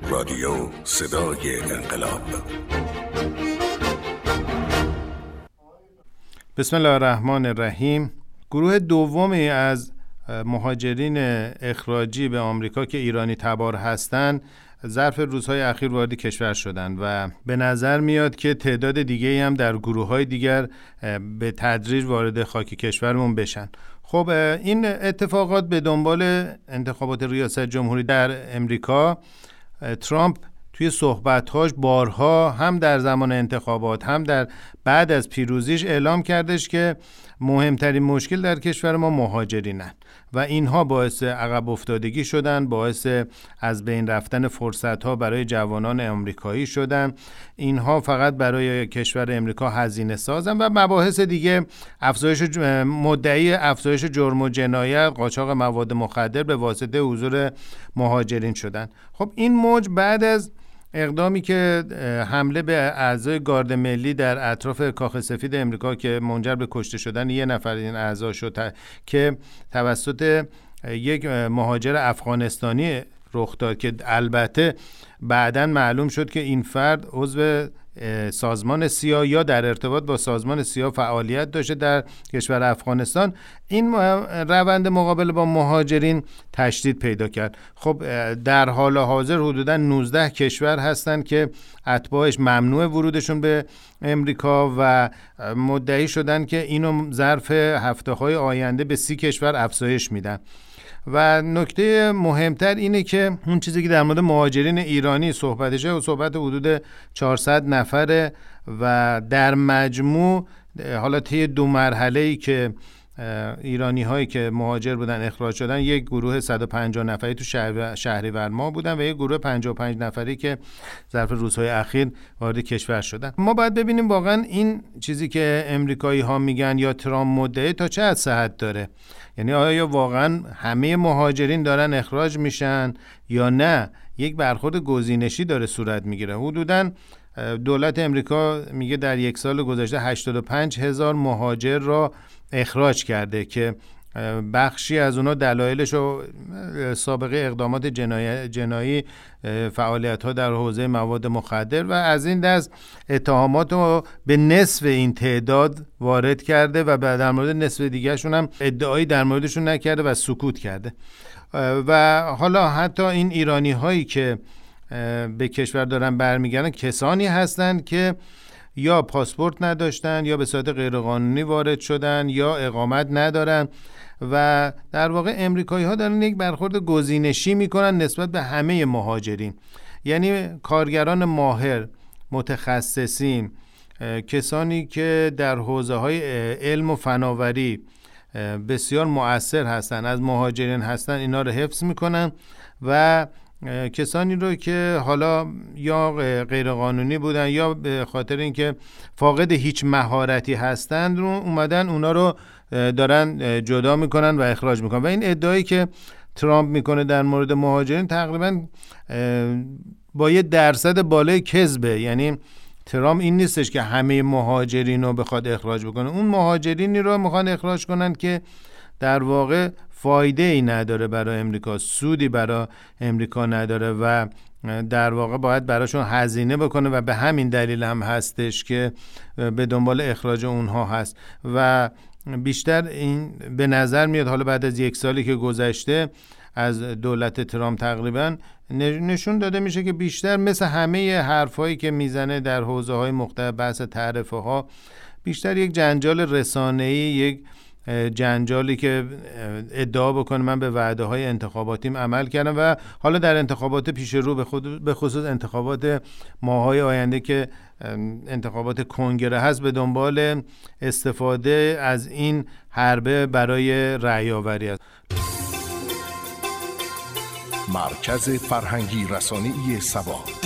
رادیو صدای انقلاب. بسم الله الرحمن الرحیم. گروه دومی از مهاجرین اخراجی به آمریکا که ایرانی تبار هستند ظرف روزهای اخیر وارد کشور شدند و به نظر میاد که تعداد دیگه‌ای هم در گروه‌های دیگر به تدریج وارد خاک کشورمون بشن. خب این اتفاقات به دنبال انتخابات ریاست جمهوری در امریکا. ترامپ توی صحبت‌هاش بارها هم در زمان انتخابات هم در بعد از پیروزیش اعلام کردش که مهمترین مشکل در کشور ما مهاجرینن و اینها باعث عقب افتادگی شدن، باعث از بین رفتن فرصت‌ها برای جوانان آمریکایی شدن. اینها فقط برای کشور امریکا هزینه سازن و مباحث دیگه، مدعی افزایش جرم و جنایت، قاچاق مواد مخدر به واسطه حضور مهاجرین شدن. خب این موج بعد از اقدامی که حمله به اعضای گارد ملی در اطراف کاخ سفید امریکا که منجر به کشته شدن یه نفر این اعضا شد که توسط یک مهاجر افغانستانی رخ داد که البته بعداً معلوم شد که این فرد عضو سازمان سیا یا در ارتباط با سازمان سیا فعالیت داشته در کشور افغانستان. این روند مقابله با مهاجرین تشدید پیدا کرد. خب در حال حاضر حدوداً 19 کشور هستند که اتباعش ممنوع ورودشون به امریکا و مدعی شدن که اینو ظرف هفته‌های آینده به 30 کشور افزایش میدن. و نکته مهمتر اینه که اون چیزی که در مورد مهاجرین ایرانی صحبتشه و صحبت حدود 400 نفره و در مجموع حالا طی 2 مرحله‌ای که ایرانی هایی که مهاجر بودن اخراج شدن، یک گروه 150 نفری تو شهریور ماه بودن و یک گروه 55 نفری که ظرف روزهای اخیر وارد کشور شدن. ما باید ببینیم واقعا این چیزی که امریکایی ها میگن یا ترامپ مدعی تا چه حد صحت داره. یعنی آیا واقعا همه مهاجرین دارن اخراج میشن یا نه یک برخورد گزینشی داره صورت میگیره. حدوداً دولت امریکا میگه در یک سال گذشته 85,000 مهاجر را اخراج کرده که بخشی از اونا دلایلش و سابقه اقدامات جنایی فعالیت‌ها در حوزه مواد مخدر و از این دست اتهامات رو به نصف این تعداد وارد کرده و در مورد نصف دیگه‌شون هم ادعایی در موردشون نکرده و سکوت کرده. و حالا حتی این ایرانی هایی که به کشور دارن برمیگردن کسانی هستند که یا پاسپورت نداشتن یا به صورت غیرقانونی وارد شدن یا اقامت ندارن و در واقع امریکایی ها دارن یک برخورد گزینشی میکنن نسبت به همه مهاجرین. یعنی کارگران ماهر، متخصصین، کسانی که در حوزه های علم و فناوری بسیار مؤثر هستن، از مهاجرین هستن، اینا رو حفظ میکنن و کسانی رو که حالا یا غیرقانونی بودن یا به خاطر اینکه فاقد هیچ مهارتی هستند رو اومدن اونا رو دارن جدا میکنن و اخراج میکنن. و این ادعایی که ترامپ میکنه در مورد مهاجرین تقریبا با یه درصد بالای کذبه. یعنی ترامپ این نیستش که همه مهاجرین رو بخواد اخراج بکنه، اون مهاجرینی رو میخوان اخراج کنن که در واقع فایده ای نداره برای امریکا، سودی برای امریکا نداره و در واقع باید براشون هزینه بکنه و به همین دلیل هم هستش که به دنبال اخراج اونها هست. و بیشتر این به نظر میاد حالا بعد از 1 سالی که گذشته از دولت ترامپ تقریبا نشون داده میشه که بیشتر مثل همه حرفایی که میزنه در حوزه‌های مختلف، بحث تعرفه ها، بیشتر یک جنجال رسانه‌ای، یک جنجالی که ادعا بکنه من به وعده های انتخاباتیم عمل کردم و حالا در انتخابات پیش رو به خصوص انتخابات ماهای آینده که انتخابات کنگره هست به دنبال استفاده از این حربه برای رأی آوری است. مرکز فرهنگی رسانه‌ای سبا.